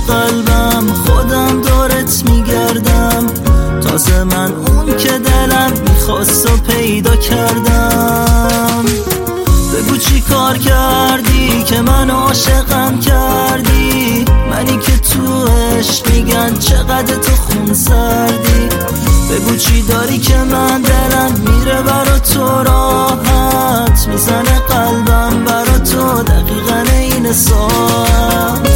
قلبم، خودم دورت میگردم. تازه من اون که دلم میخواست و پیدا کردم. بگو چی کار کردی که من عاشقم کردی؟ منی که تو عشق میگن چقدر تو خون سردی. بگو چی داری که من دلم میره برا تو راحت، میزنه قلبم برا تو دقیقاً این ساعت.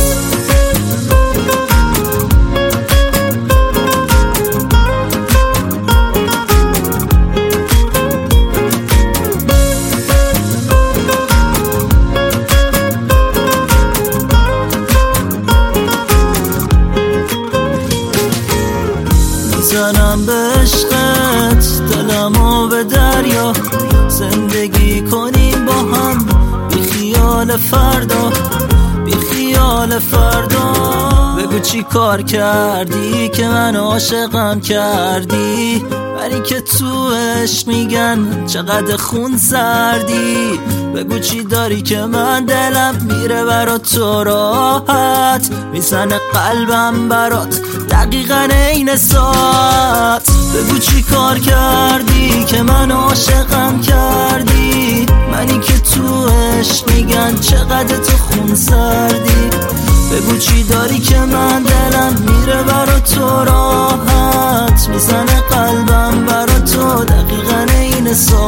میزنم به عشقت دلمو به دریا، زندگی کنیم با هم بی خیال فردا، بی خیال فردا. بگو چی کار کردی که من عاشقم کردی؟ ولی که تو عشق میگن چقدر خون سردی. بگو چی داری که من دلم میره برا تو راحت، میزنه قلبم برات دقیقاً این ساعت. بگو چی کار کردی که من عاشقم کردی؟ منی که تو عشق میگن چقدر تو خون سردی. بگو چی داری که من دلم میره برا تو راحت، میزنه قلبم برا تو دقیقاً این ساعت.